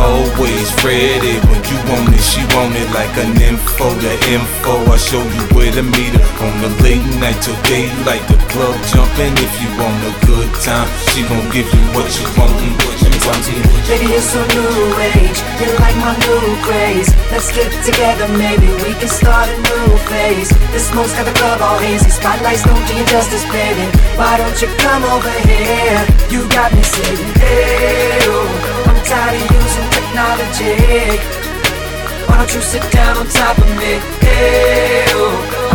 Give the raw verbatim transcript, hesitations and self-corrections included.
always ready. When you want it, she want it like an info. The info, I show you where to meet her. On the late night till daylight, the club jumping. If you want a good time, she gon' give you what you want. Let me talk to you. Baby, you're so new age, you're like my new craze. Let's get together, maybe we can start a new phase. The smoke's got the club all hazy, spotlights don't do you justice, baby. Why don't you come over here? You got me saying, hey, oh, I'm tired of using technology. Why don't you sit down on top of me? Hey, oh.